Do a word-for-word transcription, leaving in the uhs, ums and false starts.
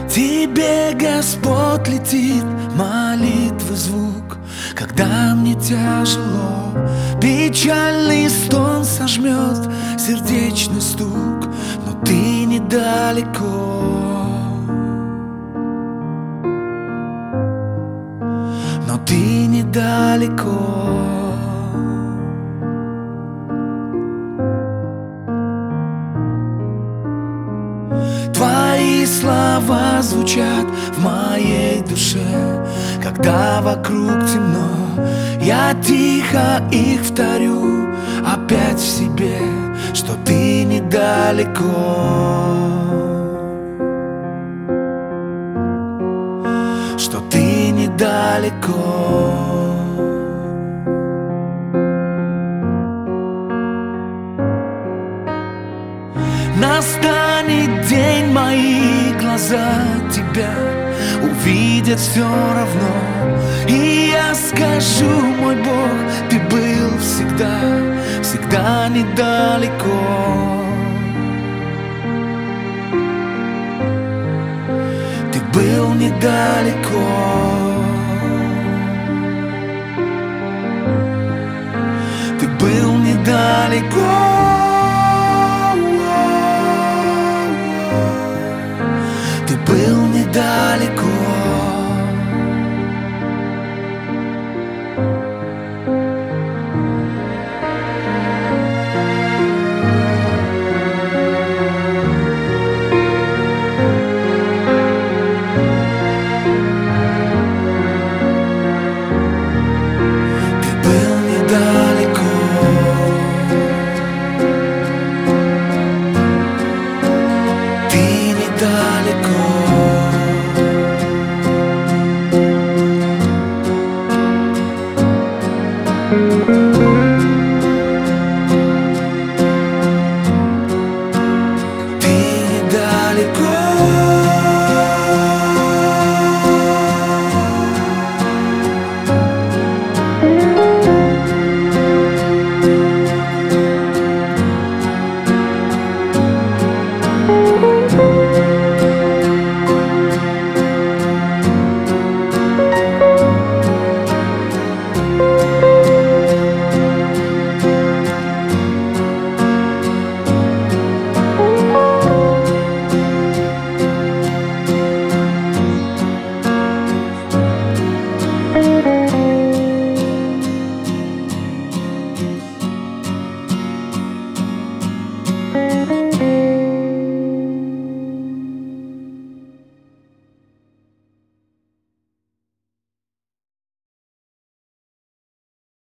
Тебе, Господь, летит молитвы звук, когда мне тяжело. Печальный стон сожмет сердечный стук, но ты недалеко. Но ты недалеко. Твои слова звучат в моей душе, когда вокруг темно. Я тихо их вторю опять в себе, что ты недалеко, что ты недалеко. Настанет день, мои глаза тебя увидят все равно, и я скажу, мой Бог, ты был всегда, всегда недалеко. Ты был недалеко. Ты был недалеко. Ты был недалеко.